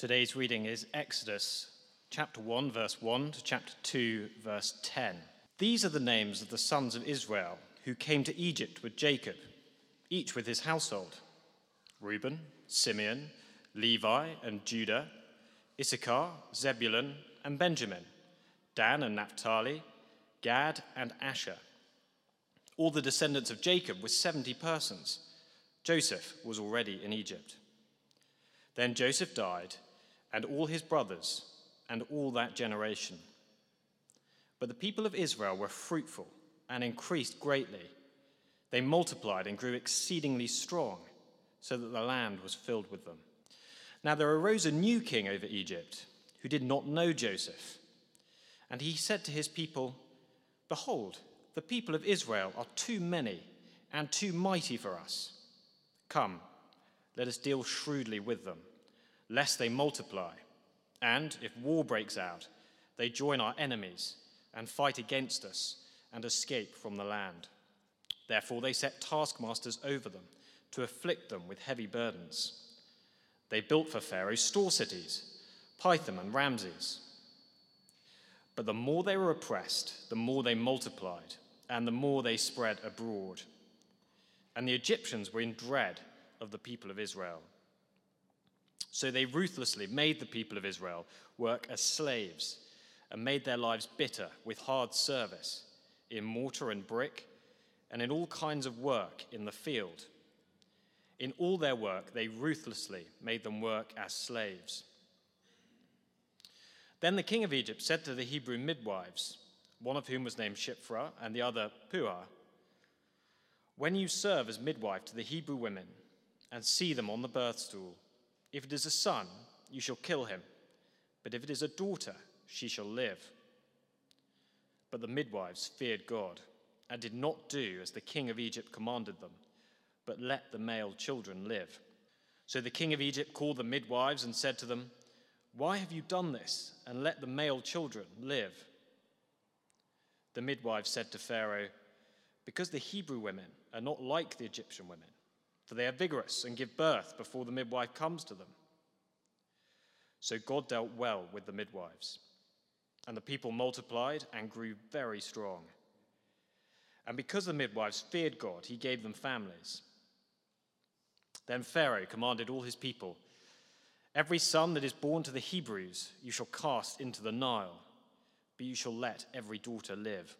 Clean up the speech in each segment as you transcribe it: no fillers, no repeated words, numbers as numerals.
Today's reading is Exodus chapter 1, verse 1 to chapter 2, verse 10. These are the names of the sons of Israel who came to Egypt with Jacob, each with his household: Reuben, Simeon, Levi and Judah, Issachar, Zebulun and Benjamin, Dan and Naphtali, Gad and Asher. All the descendants of Jacob were 70 persons. Joseph was already in Egypt. Then Joseph died, and all his brothers, and all that generation. But the people of Israel were fruitful and increased greatly. They multiplied and grew exceedingly strong, so that the land was filled with them. Now there arose a new king over Egypt, who did not know Joseph. And he said to his people, "Behold, the people of Israel are too many and too mighty for us. Come, let us deal shrewdly with them, lest they multiply, and if war breaks out, they join our enemies and fight against us and escape from the land." Therefore they set taskmasters over them to afflict them with heavy burdens. They built for Pharaoh store cities, Pithom and Ramses. But the more they were oppressed, the more they multiplied, and the more they spread abroad. And the Egyptians were in dread of the people of Israel. So they ruthlessly made the people of Israel work as slaves and made their lives bitter with hard service in mortar and brick and in all kinds of work in the field. In all their work, they ruthlessly made them work as slaves. Then the king of Egypt said to the Hebrew midwives, one of whom was named Shiphrah and the other Puah, "When you serve as midwife to the Hebrew women and see them on the birth stool, if it is a son, you shall kill him, but if it is a daughter, she shall live." But the midwives feared God and did not do as the king of Egypt commanded them, but let the male children live. So the king of Egypt called the midwives and said to them, "Why have you done this and let the male children live?" The midwives said to Pharaoh, "Because the Hebrew women are not like the Egyptian women, for they are vigorous and give birth before the midwife comes to them." So God dealt well with the midwives, and the people multiplied and grew very strong. And because the midwives feared God, he gave them families. Then Pharaoh commanded all his people, "Every son that is born to the Hebrews you shall cast into the Nile, but you shall let every daughter live."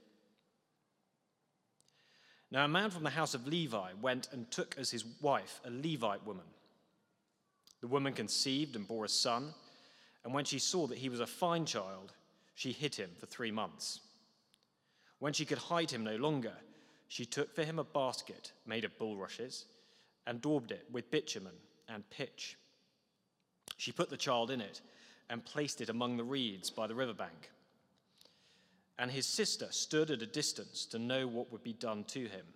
Now a man from the house of Levi went and took as his wife a Levite woman. The woman conceived and bore a son, and when she saw that he was a fine child, she hid him for 3 months. When she could hide him no longer, she took for him a basket made of bulrushes and daubed it with bitumen and pitch. She put the child in it and placed it among the reeds by the riverbank. And his sister stood at a distance to know what would be done to him.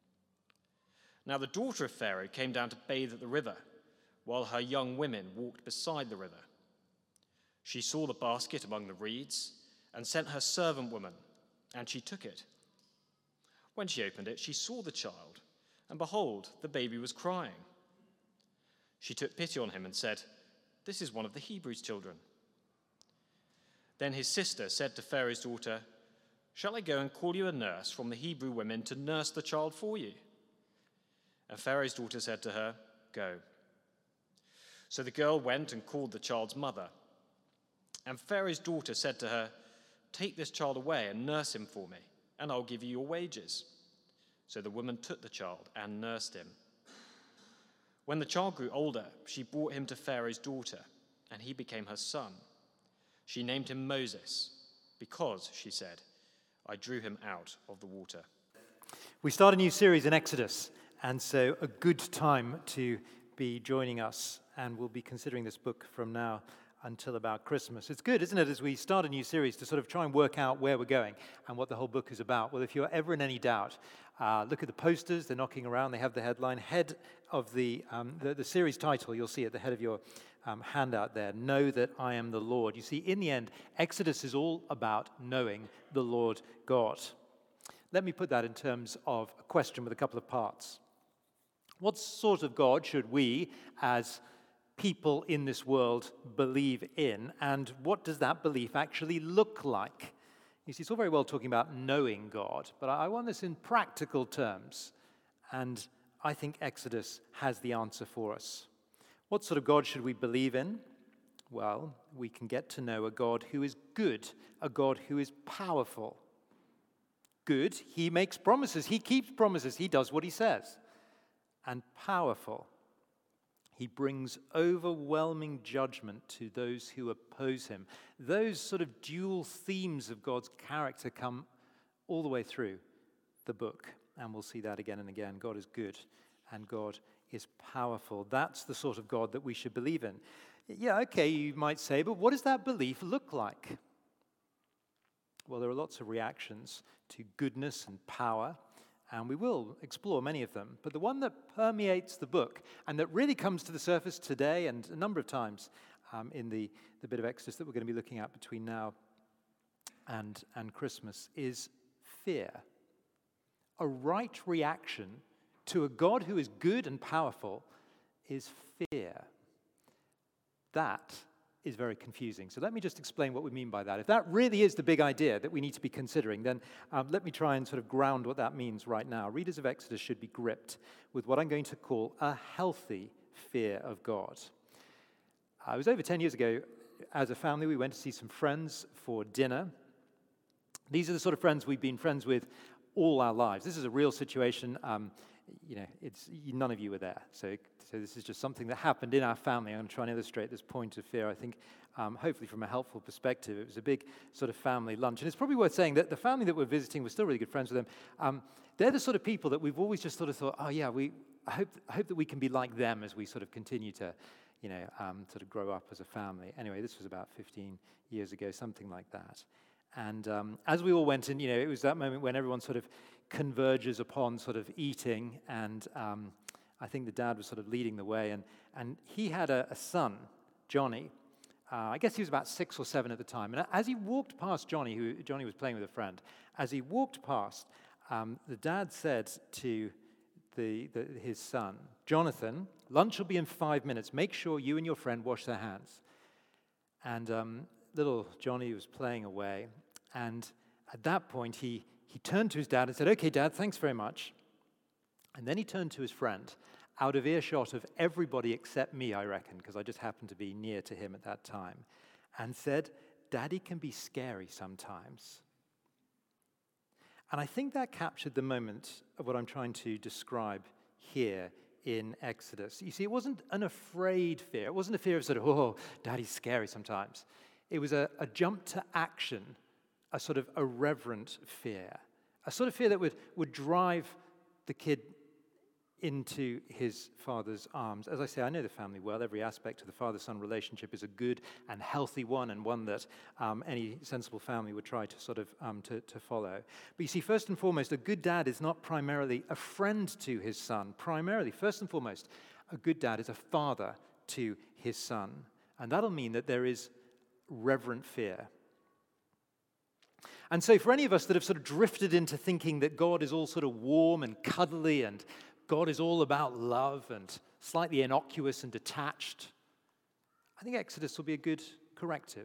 Now the daughter of Pharaoh came down to bathe at the river, while her young women walked beside the river. She saw the basket among the reeds and sent her servant woman, and she took it. When she opened it, she saw the child, and behold, the baby was crying. She took pity on him and said, "This is one of the Hebrews' children." Then his sister said to Pharaoh's daughter, "Shall I go and call you a nurse from the Hebrew women to nurse the child for you?" And Pharaoh's daughter said to her, "Go." So the girl went and called the child's mother. And Pharaoh's daughter said to her, "Take this child away and nurse him for me, and I'll give you your wages." So the woman took the child and nursed him. When the child grew older, she brought him to Pharaoh's daughter, and he became her son. She named him Moses, because, she said, "I drew him out of the water." We start a new series in Exodus, and so a good time to be joining us, and we'll be considering this book from now until about Christmas. It's good, isn't it, as we start a new series to sort of try and work out where we're going and what the whole book is about. Well, if you're ever in any doubt, look at the posters. They're knocking around. They have the headline, head of the series title. You'll see at the head of your handout there, "Know that I am the Lord." You see, in the end, Exodus is all about knowing the Lord God. Let me put that in terms of a question with a couple of parts. What sort of God should we, as people in this world believe in, and what does that belief actually look like? You see, it's all very well talking about knowing God, but I want this in practical terms, and I think Exodus has the answer for us. What sort of God should we believe in? Well, we can get to know a God who is good, a God who is powerful. Good, he makes promises, he keeps promises, he does what he says. And powerful, he brings overwhelming judgment to those who oppose him. Those sort of dual themes of God's character come all the way through the book, and we'll see that again and again. God is good, and God is powerful. That's the sort of God that we should believe in. Yeah, okay, you might say, but what does that belief look like? Well, there are lots of reactions to goodness and power, and we will explore many of them. But the one that permeates the book and that really comes to the surface today and a number of times in the bit of Exodus that we're going to be looking at between now and Christmas is fear. A right reaction to a God who is good and powerful is fear. That is very confusing. So let me just explain what we mean by that. If that really is the big idea that we need to be considering, then let me try and sort of ground what that means right now. Readers of Exodus should be gripped with what I'm going to call a healthy fear of God. It was over 10 years ago. As a family, we went to see some friends for dinner. These are the sort of friends we've been friends with all our lives. This is a real situation. None of you were there. So this is just something that happened in our family. I'm going to try and illustrate this point of fear, I think, hopefully from a helpful perspective. It was a big sort of family lunch. And it's probably worth saying that the family that we're visiting, we're still really good friends with them. They're the sort of people that we've always just sort of thought, oh yeah, I hope that we can be like them as we sort of continue to, sort of grow up as a family. Anyway, this was about 15 years ago, something like that. And as we all went in, it was that moment when everyone sort of converges upon sort of eating, and I think the dad was sort of leading the way, and he had a son, Johnny. I guess he was about 6 or 7 at the time. And as he walked past Johnny was playing with a friend, as he walked past, the dad said to his son, Jonathan, lunch will be in 5 minutes. Make sure you and your friend wash their hands. And little Johnny was playing away, and at that point he turned to his dad and said, okay, Dad, thanks very much. And then he turned to his friend, out of earshot of everybody except me, I reckon, because I just happened to be near to him at that time, and said, Daddy can be scary sometimes. And I think that captured the moment of what I'm trying to describe here in Exodus. You see, it wasn't an afraid fear. It wasn't a fear of sort of, oh, Daddy's scary sometimes. It was a jump to action, a sort of irreverent fear, a sort of fear that would drive the kid into his father's arms. As I say, I know the family well. Every aspect of the father-son relationship is a good and healthy one, and one that any sensible family would try to sort of to follow. But you see, first and foremost, a good dad is not primarily a friend to his son. Primarily, first and foremost, a good dad is a father to his son. And that'll mean that there is reverent fear. And so for any of us that have sort of drifted into thinking that God is all sort of warm and cuddly and God is all about love and slightly innocuous and detached, I think Exodus will be a good corrective.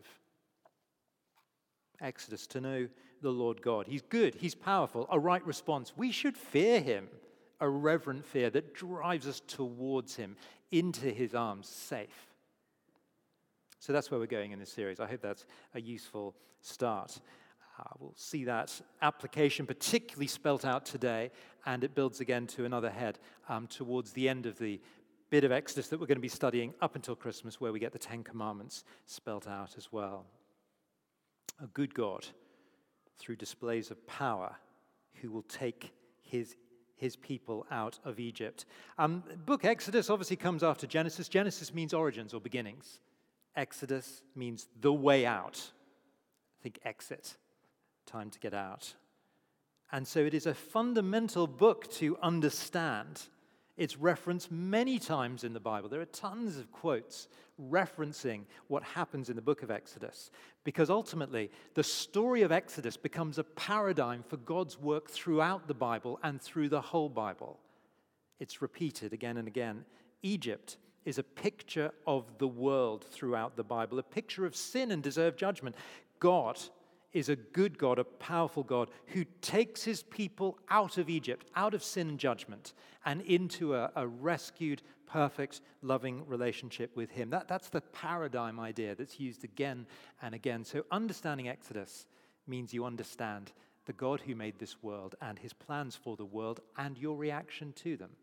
Exodus, to know the Lord God. He's good, he's powerful, a right response. We should fear him, a reverent fear that drives us towards him, into his arms, safe. So that's where we're going in this series. I hope that's a useful start. We'll see that application particularly spelt out today, and it builds again to another head towards the end of the bit of Exodus that we're going to be studying up until Christmas, where we get the 10 Commandments spelt out as well. A good God, through displays of power, who will take his people out of Egypt. Book Exodus obviously comes after Genesis. Genesis means origins or beginnings. Exodus means the way out. Think exit, time to get out. And so it is a fundamental book to understand. It's referenced many times in the Bible. There are tons of quotes referencing what happens in the book of Exodus, because ultimately the story of Exodus becomes a paradigm for God's work throughout the Bible and through the whole Bible. It's repeated again and again. Egypt is a picture of the world throughout the Bible, a picture of sin and deserved judgment. God is a good God, a powerful God, who takes his people out of Egypt, out of sin and judgment, and into a rescued, perfect, loving relationship with him. That's the paradigm idea that's used again and again. So understanding Exodus means you understand the God who made this world and his plans for the world and your reaction to them.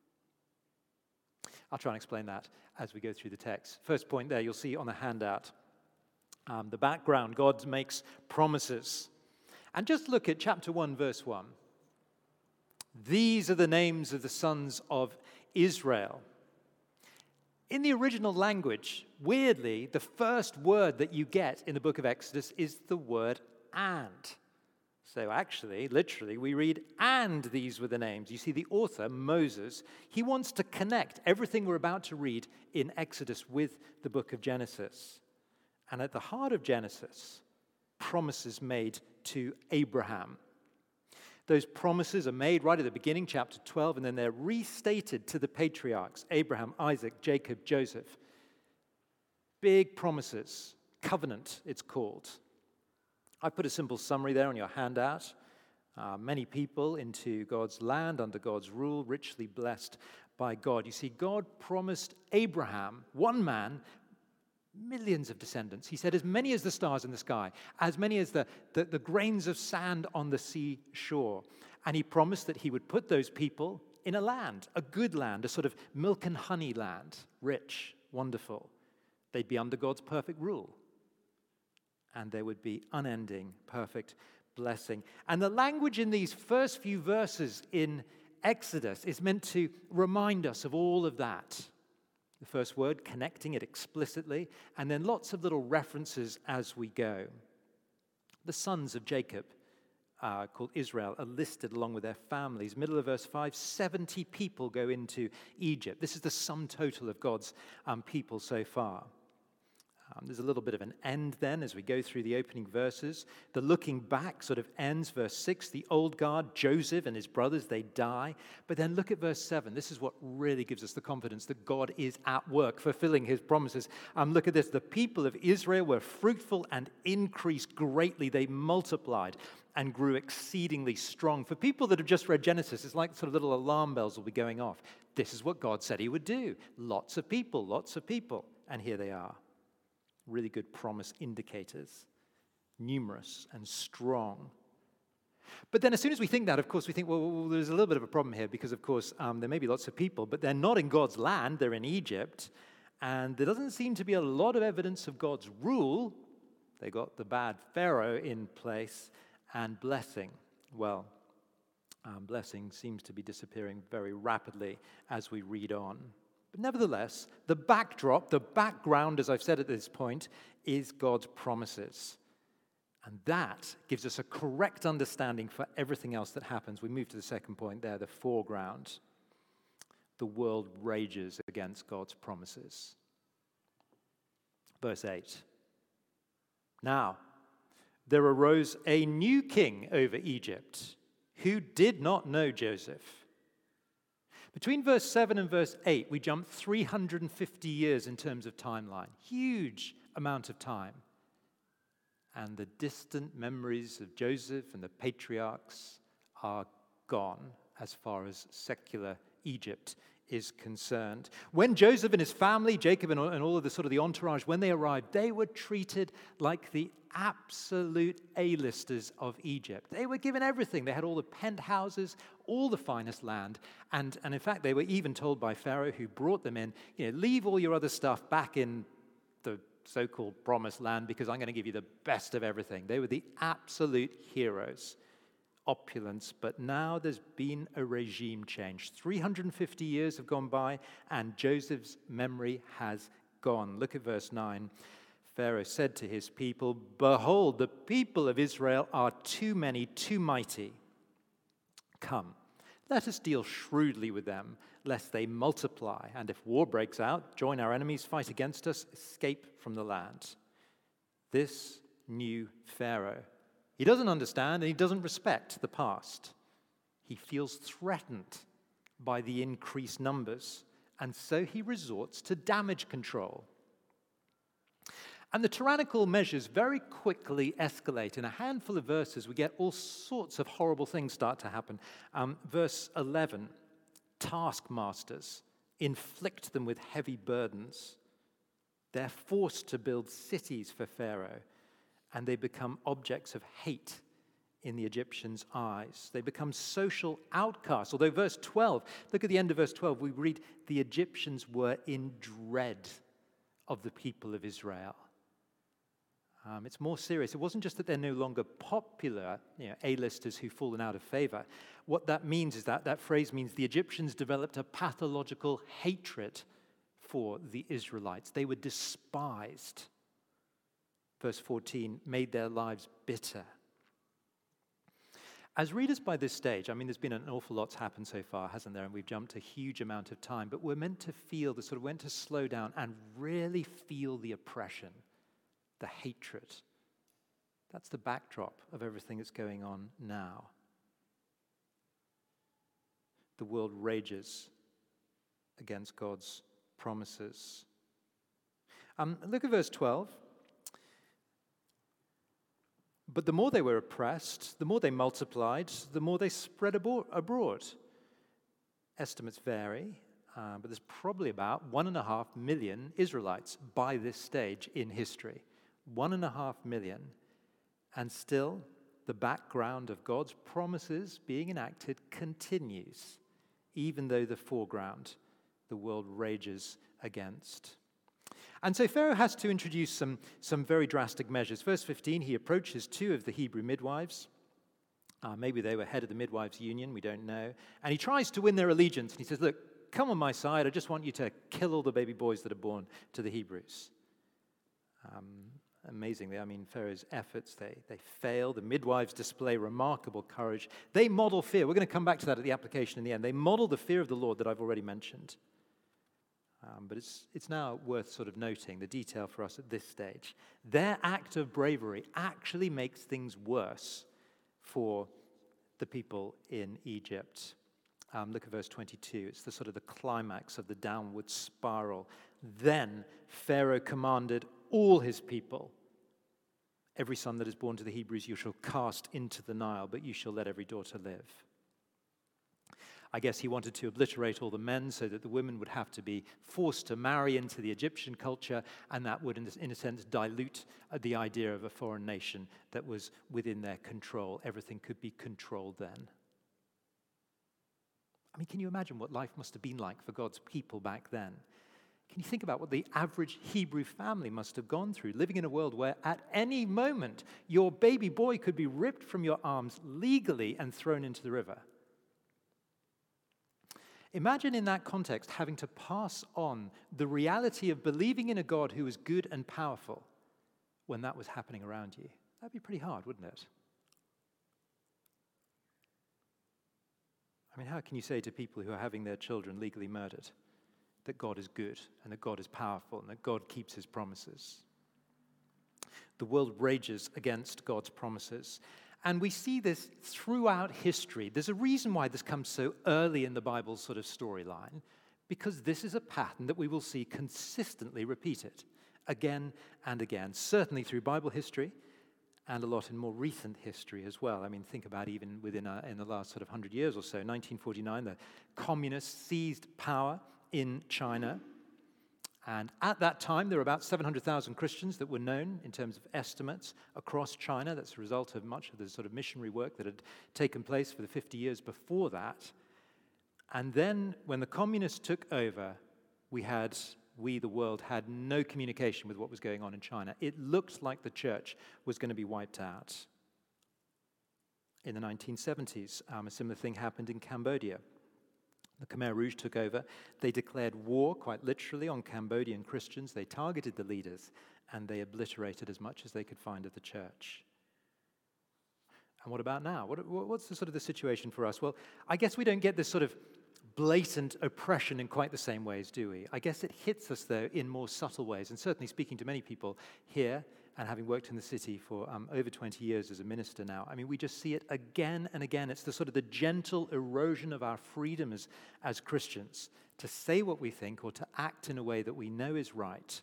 I'll try and explain that as we go through the text. First point there, you'll see on the handout, the background. God makes promises. And just look at chapter 1, verse 1. These are the names of the sons of Israel. In the original language, weirdly, the first word that you get in the book of Exodus is the word "and." So actually, literally, we read, "and these were the names." You see, the author, Moses, he wants to connect everything we're about to read in Exodus with the book of Genesis. And at the heart of Genesis, promises made to Abraham. Those promises are made right at the beginning, chapter 12, and then they're restated to the patriarchs, Abraham, Isaac, Jacob, Joseph. Big promises, covenant it's called. I put a simple summary there on your handout. Many people into God's land, under God's rule, richly blessed by God. You see, God promised Abraham, one man, millions of descendants. He said, as many as the stars in the sky, as many as the grains of sand on the seashore. And he promised that he would put those people in a land, a good land, a sort of milk and honey land, rich, wonderful. They'd be under God's perfect rule. And there would be unending, perfect blessing. And the language in these first few verses in Exodus is meant to remind us of all of that. The first word, connecting it explicitly, and then lots of little references as we go. The sons of Jacob, called Israel, are listed along with their families. Middle of verse 5, 70 people go into Egypt. This is the sum total of God's people so far. There's a little bit of an end then as we go through the opening verses. The looking back sort of ends, verse 6. The old guard, Joseph and his brothers, they die. But then look at verse 7. This is what really gives us the confidence that God is at work, fulfilling his promises. Look at this. The people of Israel were fruitful and increased greatly. They multiplied and grew exceedingly strong. For people that have just read Genesis, it's like sort of little alarm bells will be going off. This is what God said he would do. Lots of people. And here they are. Really good promise indicators, numerous and strong. But then as soon as we think that, of course, we think, well, there's a little bit of a problem here because, of course, there may be lots of people, but they're not in God's land, they're in Egypt, and there doesn't seem to be a lot of evidence of God's rule. They got the bad Pharaoh in place, and blessing. Well, blessing seems to be disappearing very rapidly as we read on. But nevertheless, the backdrop, the background, as I've said at this point, is God's promises. And that gives us a correct understanding for everything else that happens. We move to the second point there, the foreground. The world rages against God's promises. Verse 8. Now, there arose a new king over Egypt who did not know Joseph. Between verse 7 and verse 8, we jump 350 years in terms of timeline. Huge amount of time. And the distant memories of Joseph and the patriarchs are gone as far as secular Egypt is concerned. When Joseph and his family, Jacob and all of the sort of the entourage, when they arrived, they were treated like the absolute A-listers of Egypt. They were given everything. They had all the penthouses, all the finest land. And in fact, they were even told by Pharaoh, who brought them in, leave all your other stuff back in the so-called promised land because I'm going to give you the best of everything. They were the absolute heroes. Opulence, but now there's been a regime change. 350 years have gone by, and Joseph's memory has gone. Look at verse 9. Pharaoh said to his people, "Behold, the people of Israel are too many, too mighty. Come, let us deal shrewdly with them, lest they multiply, and if war breaks out, join our enemies, fight against us, escape from the land." This new Pharaoh, he doesn't understand and he doesn't respect the past. He feels threatened by the increased numbers and so he resorts to damage control. And the tyrannical measures very quickly escalate. In a handful of verses, we get all sorts of horrible things start to happen. Verse 11, taskmasters inflict them with heavy burdens. They're forced to build cities for Pharaoh, and they become objects of hate in the Egyptians' eyes. They become social outcasts. Although verse 12, look at the end of verse 12, we read, the Egyptians were in dread of the people of Israel. It's more serious. It wasn't just that they're no longer popular, A-listers who've fallen out of favor. What that means is that phrase means the Egyptians developed a pathological hatred for the Israelites. They were despised. Verse 14, made their lives bitter. As readers by this stage, there's been an awful lot's happened so far, hasn't there? And we've jumped a huge amount of time, but we're meant to feel meant to slow down and really feel the oppression, the hatred. That's the backdrop of everything that's going on now. The world rages against God's promises. Look at verse 12. But the more they were oppressed, the more they multiplied, the more they spread abroad. Estimates vary, but there's probably about 1.5 million Israelites by this stage in history. 1.5 million. And still, the background of God's promises being enacted continues, even though the foreground, the world rages against. And so Pharaoh has to introduce some very drastic measures. Verse 15, he approaches 2 of the Hebrew midwives. Maybe they were head of the midwives' union, we don't know. And he tries to win their allegiance. And he says, look, come on my side. I just want you to kill all the baby boys that are born to the Hebrews. Amazingly, Pharaoh's efforts, they fail. The midwives display remarkable courage. They model fear. We're going to come back to that at the application in the end. They model the fear of the Lord that I've already mentioned. But it's now worth sort of noting the detail for us at this stage. Their act of bravery actually makes things worse for the people in Egypt. Look at verse 22. It's the climax of the downward spiral. Then Pharaoh commanded all his people, every son that is born to the Hebrews you shall cast into the Nile, but you shall let every daughter live. I guess he wanted to obliterate all the men so that the women would have to be forced to marry into the Egyptian culture, and that would, in a sense, dilute the idea of a foreign nation that was within their control. Everything could be controlled then. Can you imagine what life must have been like for God's people back then? Can you think about what the average Hebrew family must have gone through, living in a world where at any moment your baby boy could be ripped from your arms legally and thrown into the river? Imagine in that context having to pass on the reality of believing in a God who is good and powerful when that was happening around you. That'd be pretty hard, wouldn't it? How can you say to people who are having their children legally murdered that God is good and that God is powerful and that God keeps his promises? The world rages against God's promises. And we see this throughout history. There's a reason why this comes so early in the Bible's sort of storyline, because this is a pattern that we will see consistently repeated again and again, certainly through Bible history and a lot in more recent history as well. Think about even in the last 100 years or so. 1949, the communists seized power in China. And at that time, there were about 700,000 Christians that were known in terms of estimates across China. That's a result of much of the missionary work that had taken place for the 50 years before that. And then when the communists took over, the world, had no communication with what was going on in China. It looked like the church was going to be wiped out. In the 1970s, a similar thing happened in Cambodia. The Khmer Rouge took over. They declared war, quite literally, on Cambodian Christians. They targeted the leaders, and they obliterated as much as they could find of the church. And what about now? What's the situation for us? Well, I guess we don't get this blatant oppression in quite the same ways, do we? I guess it hits us, though, in more subtle ways. And certainly speaking to many people here, and having worked in the city for over 20 years as a minister now, we just see it again and again. It's the gentle erosion of our freedom as Christians to say what we think or to act in a way that we know is right,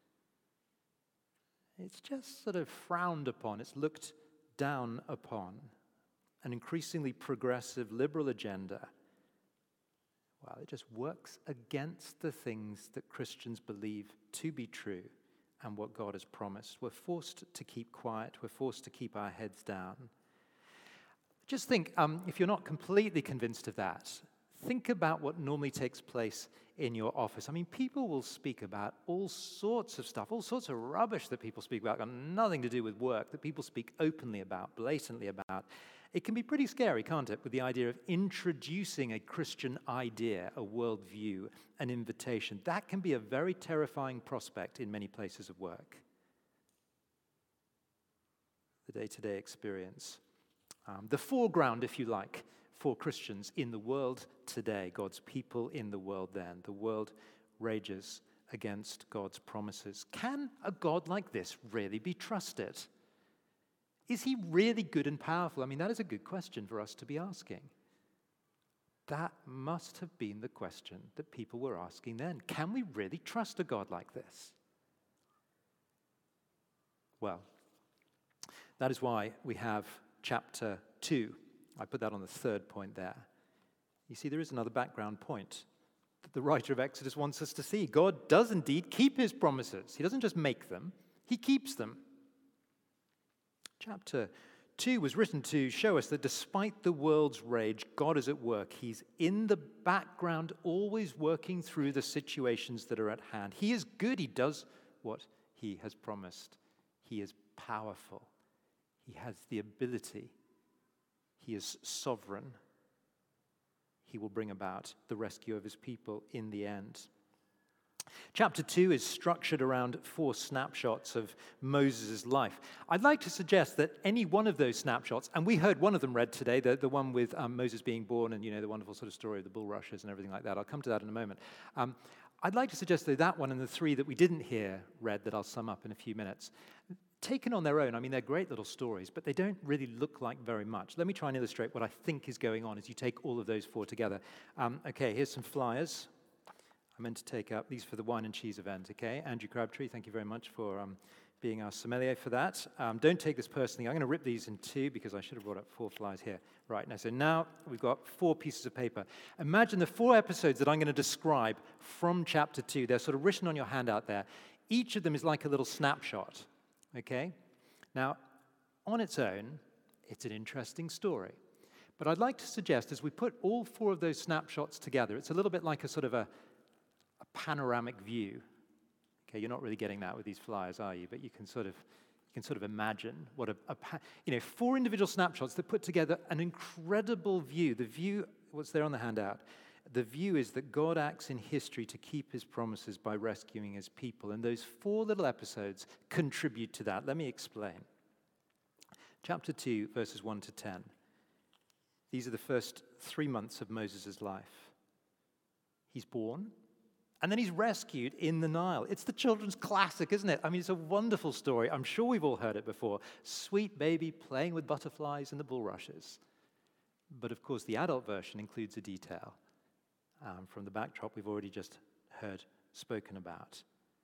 it's just sort of frowned upon. It's looked down upon. An increasingly progressive liberal agenda, well, it just works against the things that Christians believe to be true and what God has promised. We're forced to keep quiet. We're forced to keep our heads down. Just think, if you're not completely convinced of that, think about what normally takes place in your office. I mean, people will speak about all sorts of stuff, all sorts of rubbish that people speak about, got nothing to do with work, that people speak openly about, blatantly about. It can be pretty scary, can't it, with the idea of introducing a Christian idea, a worldview, an invitation. That can be a very terrifying prospect in many places of work. The day-to-day experience. The foreground, if you like, for Christians in the world today, God's people in the world then. The world rages against God's promises. Can a God like this really be trusted? Is he really good and powerful? I mean, that is a good question for us to be asking. That must have been the question that people were asking then. Can we really trust a God like this? Well, that is why we have chapter 2. I put that on the third point there. You see, there is another background point that the writer of Exodus wants us to see. God does indeed keep his promises. He doesn't just make them, he keeps them. Chapter 2 was written to show us that despite the world's rage, God is at work. He's in the background, always working through the situations that are at hand. He is good. He does what he has promised. He is powerful. He has the ability. He is sovereign. He will bring about the rescue of his people in the end. Chapter 2 is structured around 4 snapshots of Moses' life. I'd like to suggest that any one of those snapshots, and we heard one of them read today, the one with Moses being born and, the wonderful sort of story of the bulrushes and everything like that. I'll come to that in a moment. I'd like to suggest that one and the 3 that we didn't hear read that I'll sum up in a few minutes. Taken on their own, I mean, they're great little stories, but they don't really look like very much. Let me try and illustrate what I think is going on as you take all of those 4 together. Okay, here's some flyers. I meant to take up these for the wine and cheese event, okay? Andrew Crabtree, thank you very much for being our sommelier for that. Don't take this personally. I'm going to rip these in 2 because I should have brought up 4 flyers here. Right, now we've got 4 pieces of paper. Imagine the 4 episodes that I'm going to describe from chapter 2. They're sort of written on your handout there. Each of them is like a little snapshot, okay? Now, on its own, it's an interesting story. But I'd like to suggest as we put all 4 of those snapshots together, it's a little bit like a sort of a panoramic view. Okay, you're not really getting that with these flyers, are you? But you can sort of imagine what 4 individual snapshots that put together an incredible view. The view, what's there on the handout? The view is that God acts in history to keep his promises by rescuing his people. And those 4 little episodes contribute to that. Let me explain. Chapter 2, verses 1 to 10. These are the first 3 months of Moses' life. He's born. And then he's rescued in the Nile. It's the children's classic, isn't it? I mean, it's a wonderful story. I'm sure we've all heard it before. Sweet baby playing with butterflies in the bulrushes. But of course, the adult version includes a detail from the backdrop we've already just heard spoken about.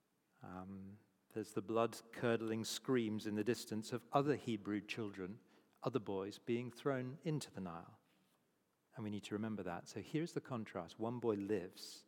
There's the blood-curdling screams in the distance of other Hebrew children, other boys being thrown into the Nile. And we need to remember that. So here's the contrast. One boy lives.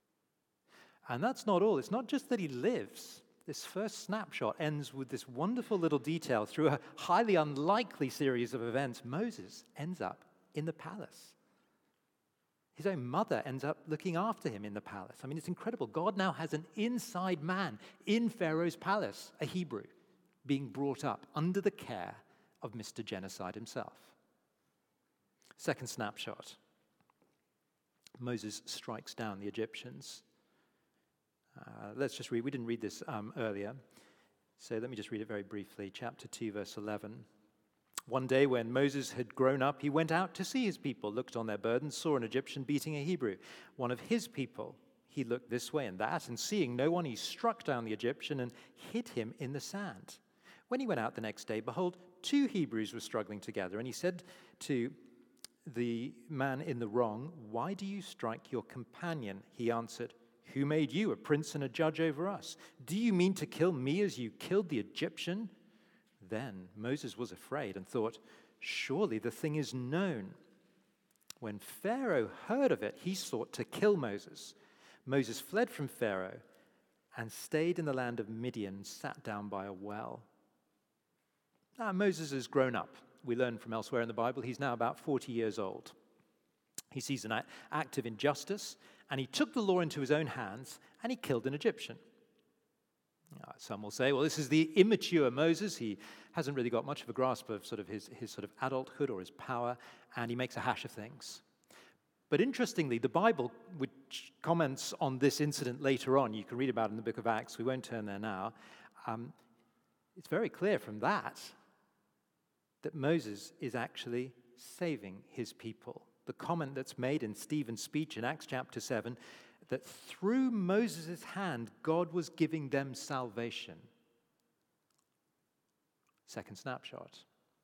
And that's not all. It's not just that he lives. This first snapshot ends with this wonderful little detail. Through a highly unlikely series of events, Moses ends up in the palace. His own mother ends up looking after him in the palace. I mean, it's incredible. God now has an inside man in Pharaoh's palace, a Hebrew, being brought up under the care of Mr. Genocide himself. Second snapshot. Moses strikes down the Egyptians. Let's just read. We didn't read this earlier, so let me just read it very briefly. Chapter 2, verse 11. One day when Moses had grown up, he went out to see his people, looked on their burdens, saw an Egyptian beating a Hebrew, one of his people. He looked this way and that, and seeing no one, he struck down the Egyptian and hid him in the sand. When he went out the next day, behold, 2 Hebrews were struggling together, and he said to the man in the wrong, "Why do you strike your companion?" He answered, "Who made you a prince and a judge over us? Do you mean to kill me as you killed the Egyptian?" Then Moses was afraid and thought, "Surely the thing is known." When Pharaoh heard of it, he sought to kill Moses. Moses fled from Pharaoh and stayed in the land of Midian, sat down by a well. Now, Moses has grown up. We learn from elsewhere in the Bible, he's now about 40 years old. He sees an act of injustice, and he took the law into his own hands, and he killed an Egyptian. Some will say, well, this is the immature Moses. He hasn't really got much of a grasp of his sort of adulthood or his power, and he makes a hash of things. But interestingly, the Bible, which comments on this incident later on, you can read about it in the book of Acts, we won't turn there now, it's very clear from that Moses is actually saving his people. The comment that's made in Stephen's speech in Acts chapter 7, that through Moses' hand, God was giving them salvation. Second snapshot.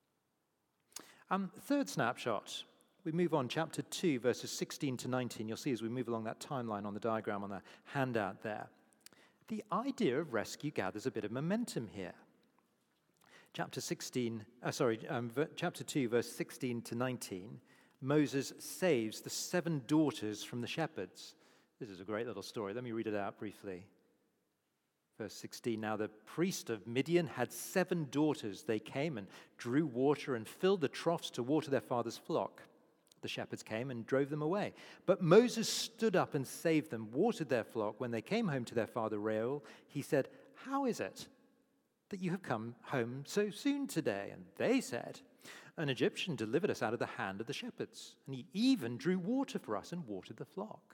Third snapshot. We move on, chapter 2, verses 16 to 19. You'll see as we move along that timeline on the diagram on the handout there. The idea of rescue gathers a bit of momentum here. Chapter 2, verse 16 to 19, Moses saves the 7 daughters from the shepherds. This is a great little story. Let me read it out briefly. Verse 16, now the priest of Midian had 7 daughters. They came and drew water and filled the troughs to water their father's flock. The shepherds came and drove them away. But Moses stood up and saved them, watered their flock. When they came home to their father Reuel, he said, "How is it that you have come home so soon today?" And they said, "An Egyptian delivered us out of the hand of the shepherds, and he even drew water for us and watered the flock."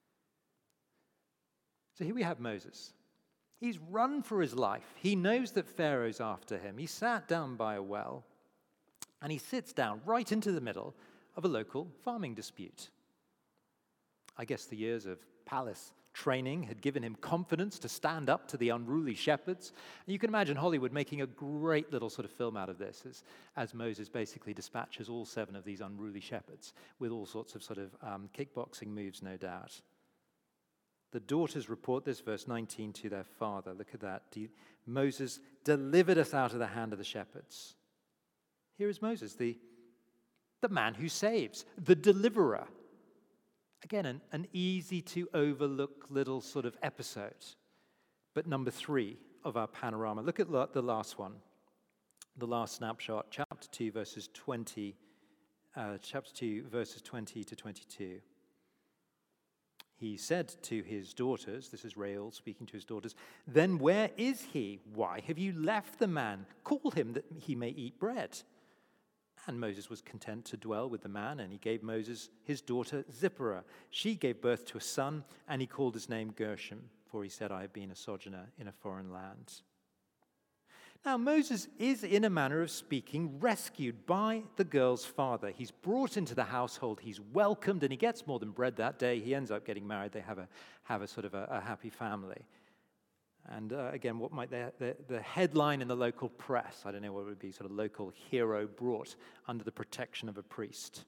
So here we have Moses. He's run for his life. He knows that Pharaoh's after him. He sat down by a well, and he sits down right into the middle of a local farming dispute. I guess the years of palace training had given him confidence to stand up to the unruly shepherds. And you can imagine Hollywood making a great little sort of film out of this as Moses basically dispatches all 7 of these unruly shepherds with all sorts of kickboxing moves, no doubt. The daughters report this, verse 19, to their father. Look at that. Moses delivered us out of the hand of the shepherds. Here is Moses, the man who saves, the deliverer. Again, an easy to overlook little sort of episode. But number 3 of our panorama. Look at the last one, the last snapshot, chapter 2, verses 20 to 22. He said to his daughters, this is Reuel speaking to his daughters, "Then where is he? Why have you left the man? Call him that he may eat bread." And Moses was content to dwell with the man, and he gave Moses his daughter Zipporah. She gave birth to a son, and he called his name Gershom, for he said, "I have been a sojourner in a foreign land." Now, Moses is, in a manner of speaking, rescued by the girl's father. He's brought into the household, he's welcomed, and he gets more than bread that day. He ends up getting married. They have a sort of a happy family. And again, what might the headline in the local press, I don't know what it would be, sort of local hero brought under the protection of a priest.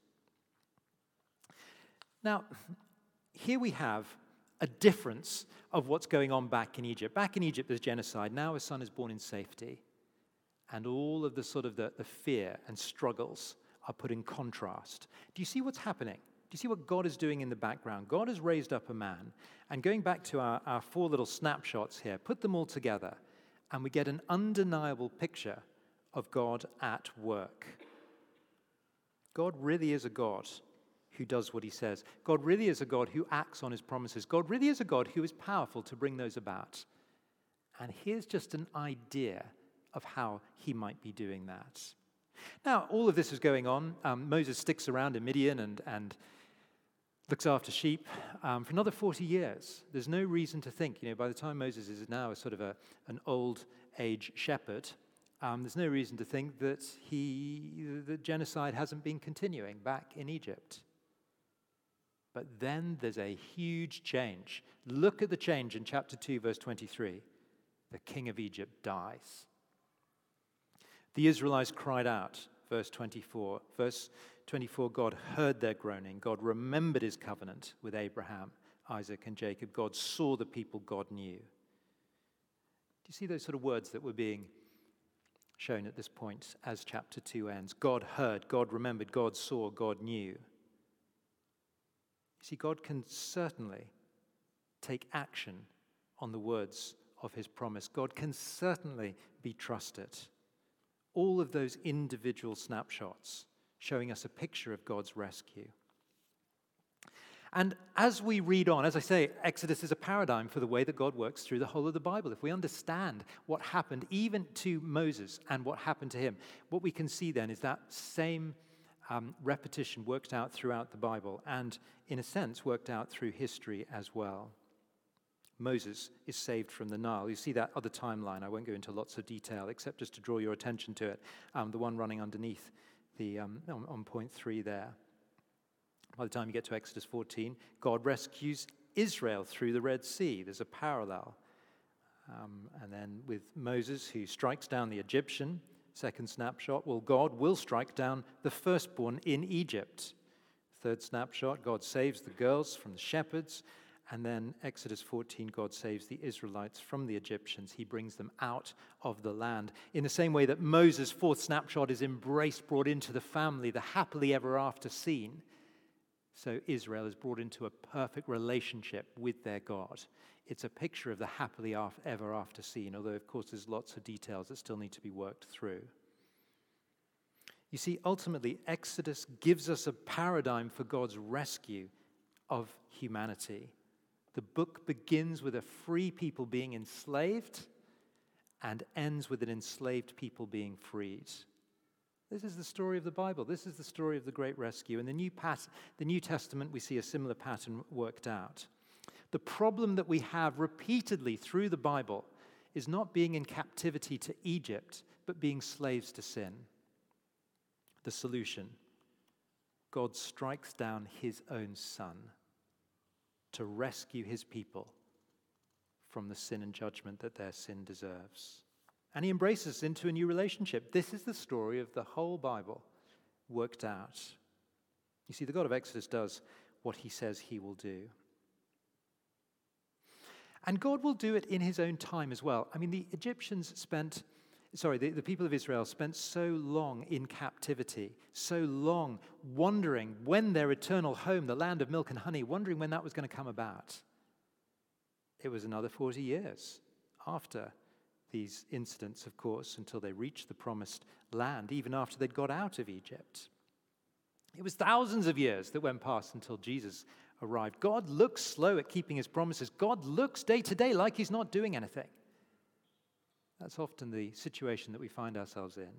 Now, here we have a difference of what's going on back in Egypt. Back in Egypt, there's genocide. Now a son is born in safety. And all of the fear and struggles are put in contrast. Do you see what's happening? Do you see what God is doing in the background? God has raised up a man. And going back to our 4 little snapshots here, put them all together, and we get an undeniable picture of God at work. God really is a God who does what he says. God really is a God who acts on his promises. God really is a God who is powerful to bring those about. And here's just an idea of how he might be doing that. Now, all of this is going on. Moses sticks around in Midian and looks after sheep for another 40 years. There's no reason to think, by the time Moses is now a sort of an old age shepherd, there's no reason to think that the genocide hasn't been continuing back in Egypt. But then there's a huge change. Look at the change in chapter 2, verse 23. The king of Egypt dies. The Israelites cried out verse 24. Verse 24, God heard their groaning. God remembered his covenant with Abraham, Isaac, and Jacob. God saw the people God knew. Do you see those sort of words that were being shown at this point as chapter 2 ends? God heard, God remembered, God saw, God knew. You see, God can certainly take action on the words of his promise. God can certainly be trusted. All of those individual snapshots showing us a picture of God's rescue. And as we read on, as I say, Exodus is a paradigm for the way that God works through the whole of the Bible. If we understand what happened even to Moses and what happened to him, what we can see then is that same repetition worked out throughout the Bible and, in a sense, worked out through history as well. Moses is saved from the Nile. You see that other timeline. I won't go into lots of detail except just to draw your attention to it. The one running underneath the on point 3 there. By the time you get to Exodus 14, God rescues Israel through the Red Sea. There's a parallel. And then with Moses, who strikes down the Egyptian, second snapshot, well, God will strike down the firstborn in Egypt. Third snapshot, God saves the girls from the shepherds. And then Exodus 14, God saves the Israelites from the Egyptians. He brings them out of the land. In the same way that Moses' fourth snapshot is embraced, brought into the family, the happily ever after scene, so Israel is brought into a perfect relationship with their God. It's a picture of the happily ever after scene, although, of course, there's lots of details that still need to be worked through. You see, ultimately, Exodus gives us a paradigm for God's rescue of humanity. The book begins with a free people being enslaved and ends with an enslaved people being freed. This is the story of the Bible. This is the story of the great rescue. In the New Testament, we see a similar pattern worked out. The problem that we have repeatedly through the Bible is not being in captivity to Egypt, but being slaves to sin. The solution: God strikes down his own son to rescue his people from the sin and judgment that their sin deserves. And he embraces us into a new relationship. This is the story of the whole Bible worked out. You see, the God of Exodus does what he says he will do. And God will do it in his own time as well. I mean, the people of Israel spent so long in captivity, so long wondering when their eternal home, the land of milk and honey, wondering when that was going to come about. It was another 40 years after these incidents, of course, until they reached the promised land, even after they'd got out of Egypt. It was thousands of years that went past until Jesus arrived. God looks slow at keeping his promises. God looks day to day like he's not doing anything. That's often the situation that we find ourselves in.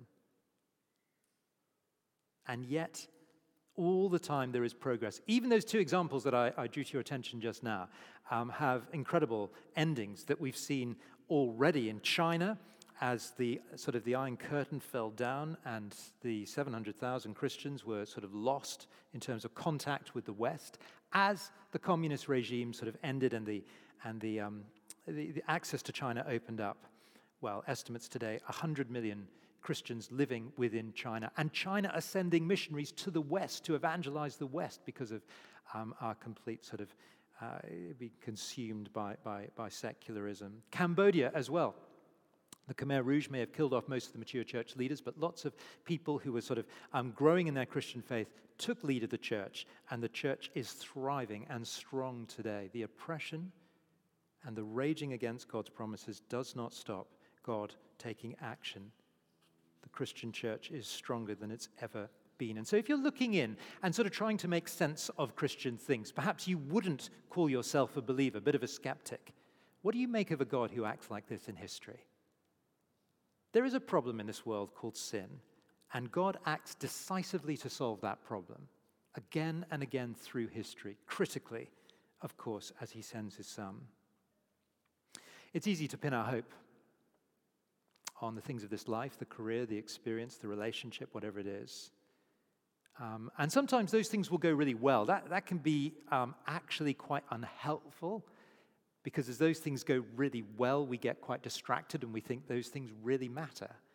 And yet, all the time there is progress. Even those two examples that I drew to your attention just now have incredible endings that we've seen already in China, as the Iron Curtain fell down and the 700,000 Christians were sort of lost in terms of contact with the West, as the communist regime sort of ended and the access to China opened up. Well, estimates today, 100 million Christians living within China, and China are sending missionaries to the West to evangelize the West because of our complete sort of being consumed by secularism. Cambodia as well. The Khmer Rouge may have killed off most of the mature church leaders, but lots of people who were sort of growing in their Christian faith took lead of the church, and the church is thriving and strong today. The oppression and the raging against God's promises does not stop God taking action. The Christian church is stronger than it's ever been. And so if you're looking in and sort of trying to make sense of Christian things, perhaps you wouldn't call yourself a believer, a bit of a skeptic. What do you make of a God who acts like this in history? There is a problem in this world called sin, and God acts decisively to solve that problem, again and again through history, critically, of course, as he sends his son. It's easy to pin our hope on the things of this life, the career, the experience, the relationship, whatever it is. And sometimes those things will go really well. That can be actually quite unhelpful, because as those things go really well, we get quite distracted and we think those things really matter.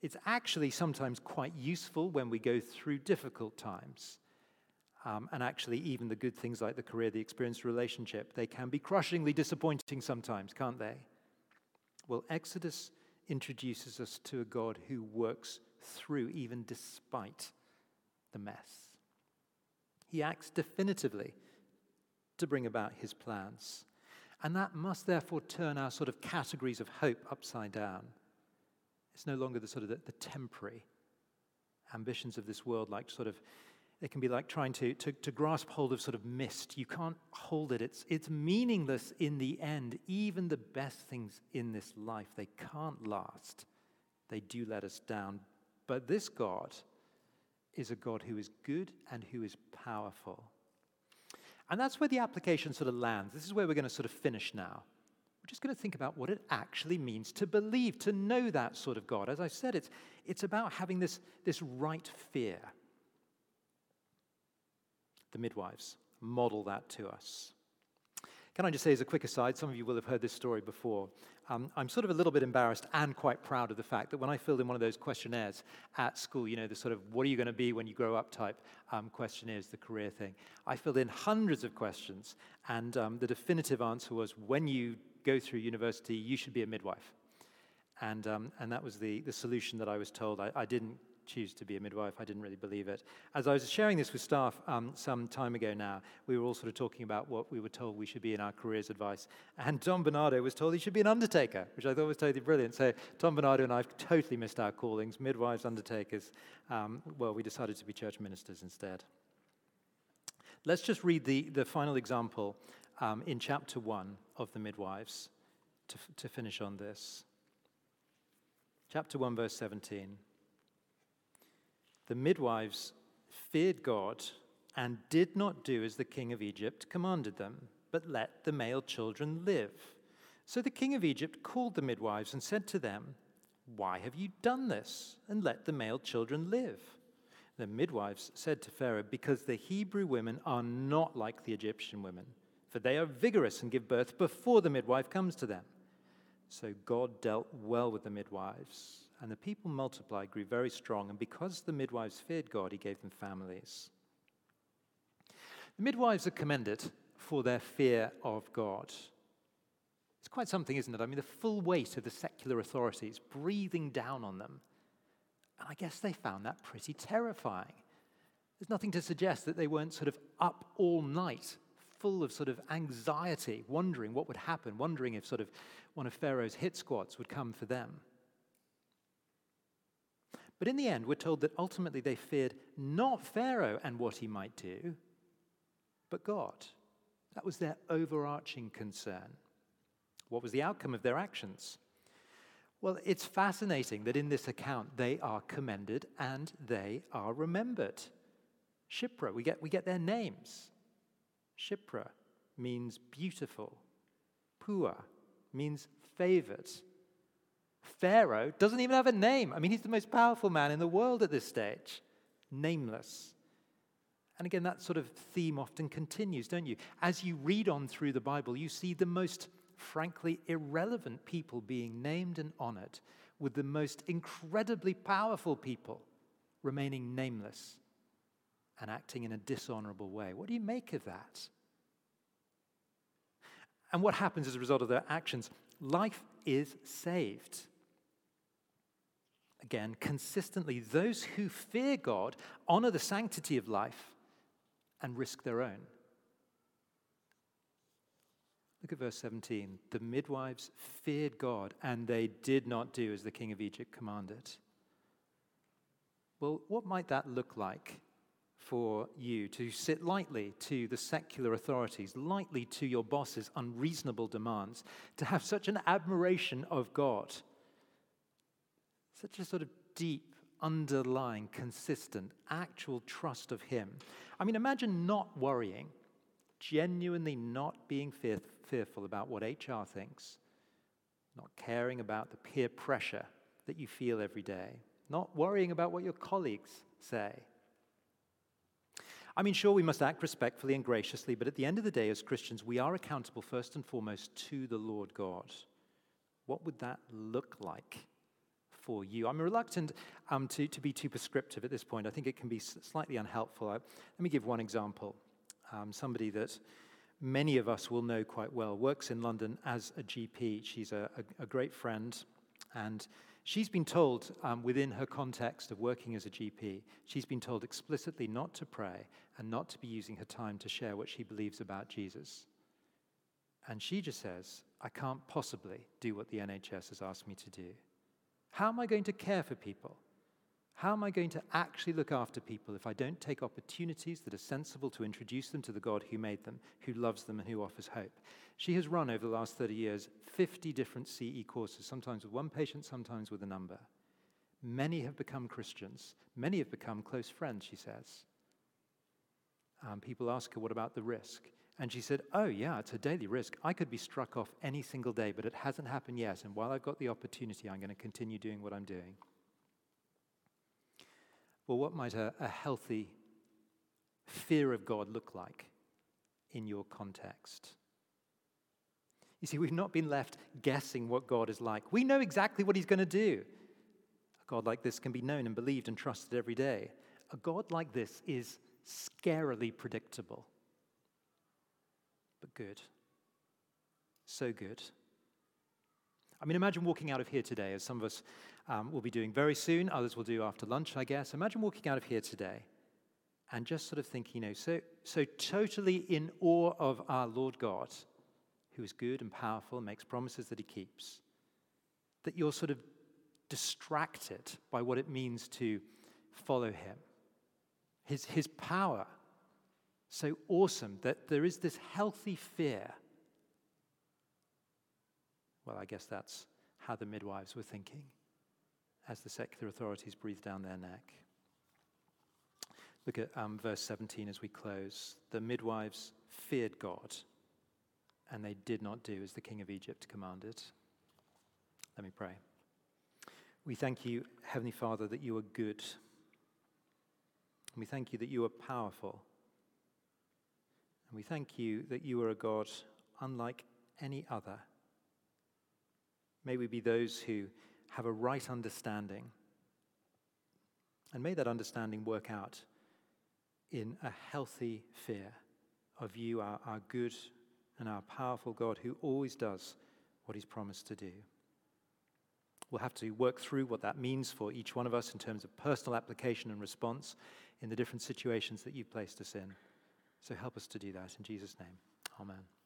It's actually sometimes quite useful when we go through difficult times. And actually, even the good things like the career, the experience, relationship, they can be crushingly disappointing sometimes, can't they? Well, Exodus introduces us to a God who works through even despite the mess. He acts definitively to bring about his plans. And that must therefore turn our sort of categories of hope upside down. It's no longer the sort of the temporary ambitions of this world, like sort of, it can be like trying to grasp hold of sort of mist. You can't hold it. It's meaningless in the end. Even the best things in this life, they can't last. They do let us down. But this God is a God who is good and who is powerful. And that's where the application sort of lands. This is where we're going to sort of finish now. We're just going to think about what it actually means to believe, to know that sort of God. As I said, it's about having this right fear. The midwives model that to us. Can I just say as a quick aside, some of you will have heard this story before. I'm sort of a little bit embarrassed and quite proud of the fact that when I filled in one of those questionnaires at school, you know, the sort of what are you going to be when you grow up type questionnaires, the career thing, I filled in hundreds of questions, and the definitive answer was when you go through university, you should be a midwife. And that was the solution that I was told. I didn't choose to be a midwife. I didn't really believe it. As I was sharing this with staff some time ago now, we were all sort of talking about what we were told we should be in our careers advice. And Tom Bernardo was told he should be an undertaker, which I thought was totally brilliant. So Tom Bernardo and I have totally missed our callings, midwives, undertakers. Well, we decided to be church ministers instead. Let's just read the final example in chapter 1 of the midwives to finish on this. Chapter 1, verse 17. The midwives feared God and did not do as the king of Egypt commanded them, but let the male children live. So the king of Egypt called the midwives and said to them, "Why have you done this, and let the male children live?" The midwives said to Pharaoh, "Because the Hebrew women are not like the Egyptian women, for they are vigorous and give birth before the midwife comes to them." So God dealt well with the midwives, and the people multiplied, grew very strong, and because the midwives feared God, he gave them families. The midwives are commended for their fear of God. It's quite something, isn't it? I mean, the full weight of the secular authorities breathing down on them. And I guess they found that pretty terrifying. There's nothing to suggest that they weren't sort of up all night, full of sort of anxiety, wondering what would happen, wondering if sort of one of Pharaoh's hit squads would come for them. But in the end, we're told that ultimately they feared not Pharaoh and what he might do, but God. That was their overarching concern. What was the outcome of their actions? Well, it's fascinating that in this account they are commended and they are remembered. Shiphrah, we get their names. Shiphrah means beautiful. Puah means favored. Pharaoh doesn't even have a name. I mean, he's the most powerful man in the world at this stage. Nameless. And again, that sort of theme often continues, don't you? As you read on through the Bible, you see the most, frankly, irrelevant people being named and honored, with the most incredibly powerful people remaining nameless and acting in a dishonorable way. What do you make of that? And what happens as a result of their actions? Life is saved. Again, consistently, those who fear God honor the sanctity of life and risk their own. Look at verse 17. The midwives feared God, and they did not do as the king of Egypt commanded. Well, what might that look like for you to sit lightly to the secular authorities, lightly to your boss's unreasonable demands, to have such an admiration of God, such a sort of deep, underlying, consistent, actual trust of him? I mean, imagine not worrying, genuinely not being fearful about what HR thinks, not caring about the peer pressure that you feel every day, not worrying about what your colleagues say. I mean, sure, we must act respectfully and graciously, but at the end of the day, as Christians, we are accountable first and foremost to the Lord God. What would that look like for you. I'm reluctant to be too prescriptive at this point. I think it can be slightly unhelpful. Let me give one example. Somebody that many of us will know quite well works in London as a GP. She's a great friend, and she's been told within her context of working as a GP, she's been told explicitly not to pray and not to be using her time to share what she believes about Jesus. And she just says, I can't possibly do what the NHS has asked me to do. How am I going to care for people? How am I going to actually look after people if I don't take opportunities that are sensible to introduce them to the God who made them, who loves them, and who offers hope? She has run over the last 30 years 50 different CE courses, sometimes with one patient, sometimes with a number. Many have become Christians. Many have become close friends, she says. People ask her, what about the risk? And she said, oh yeah, it's a daily risk. I could be struck off any single day, but it hasn't happened yet. And while I've got the opportunity, I'm going to continue doing what I'm doing. Well, what might a healthy fear of God look like in your context? You see, we've not been left guessing what God is like. We know exactly what he's going to do. A God like this can be known and believed and trusted every day. A God like this is scarily predictable. But good. So good. I mean, imagine walking out of here today, as some of us will be doing very soon, others will do after lunch, I guess. Imagine walking out of here today and just sort of thinking, so totally in awe of our Lord God, who is good and powerful and makes promises that he keeps, that you're sort of distracted by what it means to follow him. His power, so awesome that there is this healthy fear. Well, I guess that's how the midwives were thinking as the secular authorities breathed down their neck. Look at verse 17 as we close. The midwives feared God, and they did not do as the king of Egypt commanded. Let me pray. We thank you, Heavenly Father, that you are good. And we thank you that you are powerful. And we thank you that you are a God unlike any other. May we be those who have a right understanding. And may that understanding work out in a healthy fear of you, our good and our powerful God who always does what he's promised to do. We'll have to work through what that means for each one of us in terms of personal application and response in the different situations that you've placed us in. So help us to do that in Jesus' name. Amen.